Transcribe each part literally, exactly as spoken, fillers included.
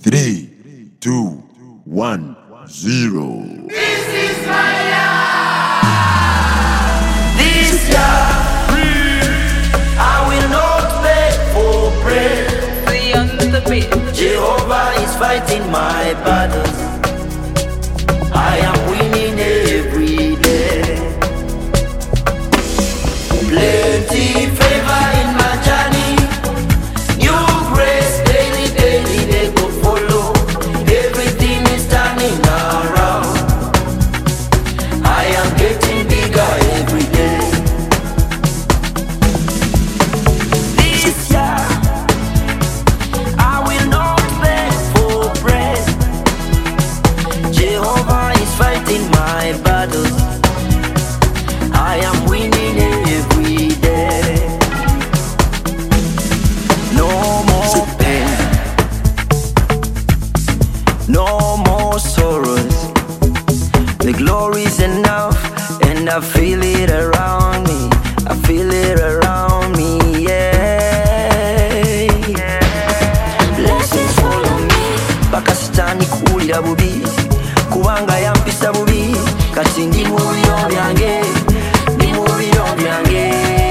Three, two, one, zero. This is my year. This year, I will not beg for bread. Beyond the beat. Jehovah is fighting my battles. I am winning every day. Plenty favor in my journey. New grace daily, daily they go follow. Everything is turning around. I am getting bigger every day. This year, I will not beg for bread. Jehovah is fighting my battles. I am winning every day. No more pain, no more sorrows. The glory's enough, and I feel it around me. I feel it around me, yeah. Blessings follow me. Baka sitani kuwulira bubi, kubanga yampisa bubi. Kati ndi mu biro byange, ndi mu biro byange.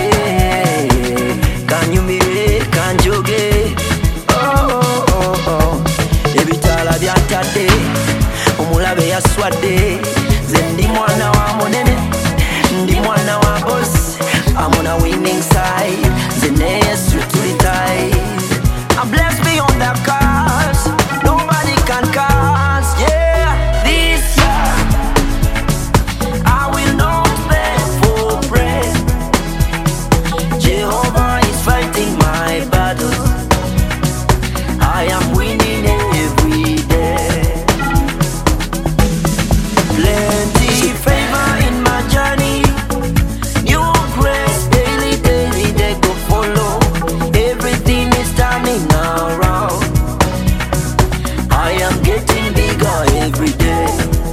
Kanyumire, kanjoge, oh, oh, oh. Ebitala byantadde, omulabe yaswadde. Nze ndi mwana wa munene, ndi mwana wa boss. I'm on a winning side, nze ne Yesu tuli tight. I'm blessed beyond the cars, nobody can cast, yeah. This year, I will not beg for bread. Jehovah is fighting my battles. I am winning every day. Plenty favor in my journey. New grace daily, daily they go follow. Everything is turning around. I am getting bigger every day.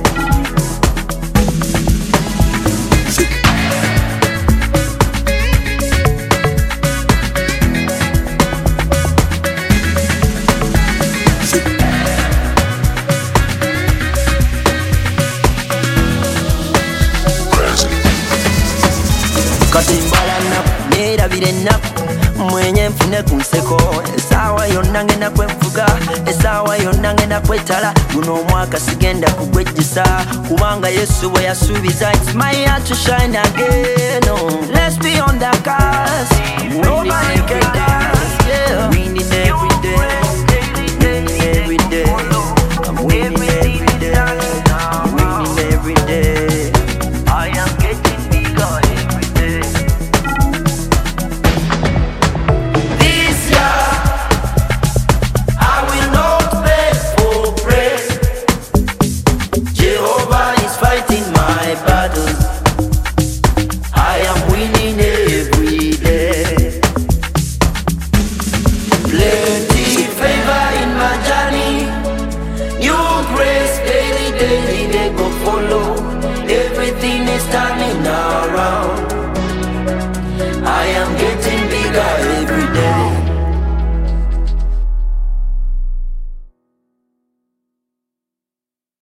Kati mbala naku, neerabire naku, mwenye nfune ku nseko. Essaawa yonna ngenda kwefuga, essaawa yonna ngenda kwetala. Guno omwaka sigenda kugwejjisa, kubanga Yesu bwe yasuubiza. It's my year to shine again, oh. Let's be on the cast, nobody can cast, yeah. Winning every day, winning every day. I'm winning every day, I'm winning every day. I am getting bigger every day. This year, I will not beg for bread. Jehovah is fighting my battles. I am winning every day. Plenty favor in my journey. New grace daily, daily they go follow. Everything is turning around.